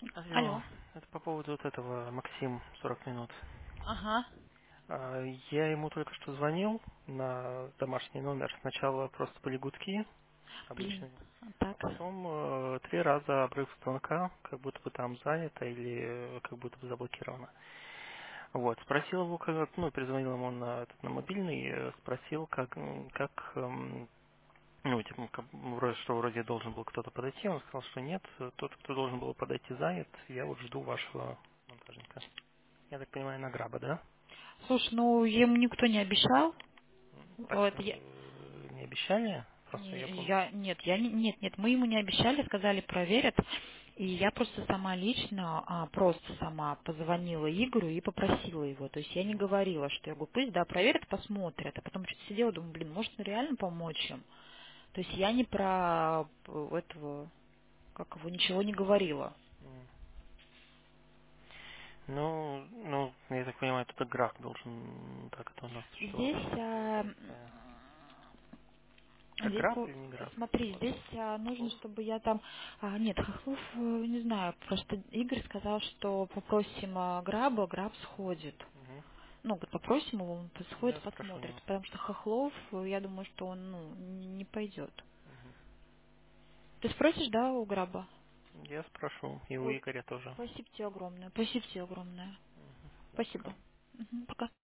Алло, Алло. это по поводу вот этого Максим 40 минут. Ага. Я ему только что звонил на домашний номер. Сначала просто были гудки Блин. обычные, а Так. потом 3 раза обрыв звонка, как будто бы там занято или как будто бы заблокировано. Вот, спросил его, перезвонил ему на мобильный, спросил, вроде должен был кто-то подойти, он сказал, что нет, тот, кто должен был подойти, занят, я вот жду вашего монтажника. Я так понимаю, на граба, да? Слушай, ну ему никто не обещал. Так Вот я, не обещали? Просто я помню. нет, нет, мы ему не обещали, сказали проверят. И я просто сама лично, просто сама позвонила Игорю и попросила его. То есть я не говорила, что я говорю, пусть, да, проверят, посмотрят. А потом что-то сидела, думаю, блин, может реально помочь им? То есть я не про этого, как его, ничего не говорила. М. Ну, я так понимаю, это граф должен, так это у нас Здесь, что такая. Это здесь, граф или не граф? смотри, Вот. здесь нужно, Хохлов? чтобы я там... нет, Хохлов, не знаю, просто Игорь сказал, что попросим Граба, Граб сходит. Угу. Ну, говорит, попросим его, он сходит, Я спрошу посмотрит. его. Потому что Хохлов, я думаю, что он, не пойдет. Мгм. Ты спросишь, да, у Граба? Я спрошу. И у Ой, Игоря тоже. спасибо тебе огромное, спасибо тебе огромное. Мгм. Ну, пока. Спасибо. Мгм, пока.